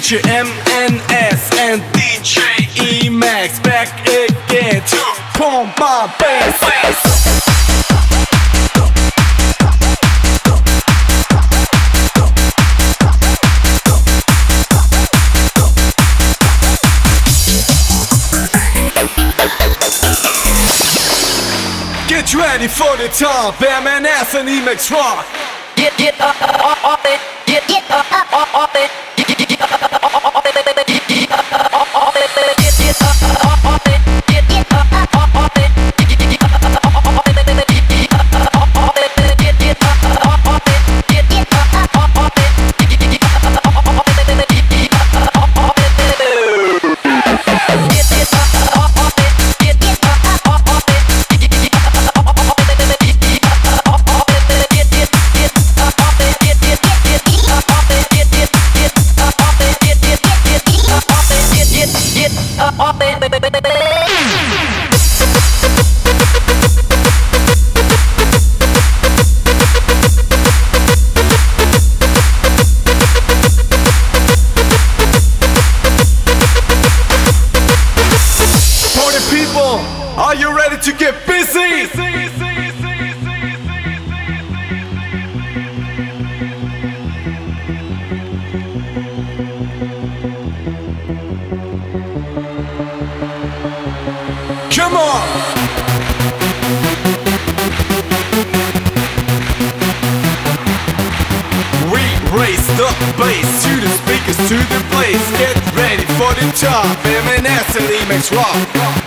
DJ MNS and DJ Emax back again to pump my bass. Get ready for the top, MNS and Emax rock. Get up off it, get up off it, get up off it, get up off it, get up off it, get up off it, get up off it, get up off it, get up off it, get up off it. Are you ready to get busy? Come on! We raise the bass to the speakers, to the place. Get ready for the top, MNS and Emax rock.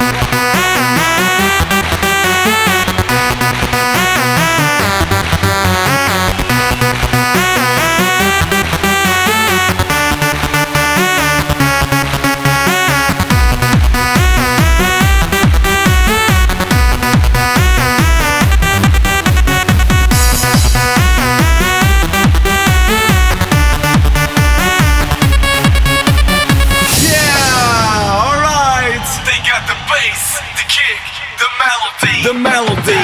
The melody.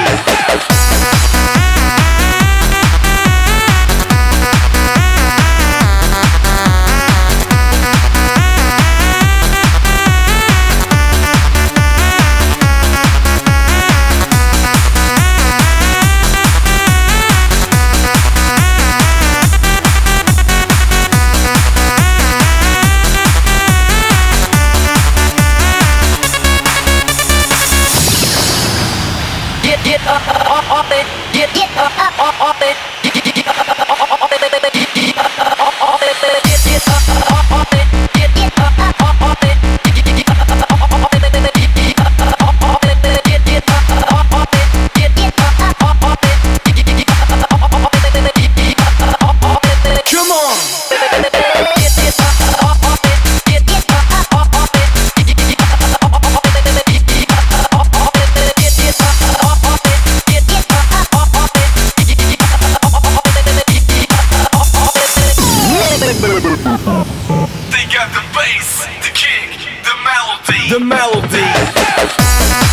Get up off it, get up off it, get up off it, get up off it, get up off it, get up off it, get up off it, get up off it, get up off it, get up off it, come on! They got the bass, the kick, the melody. The melody.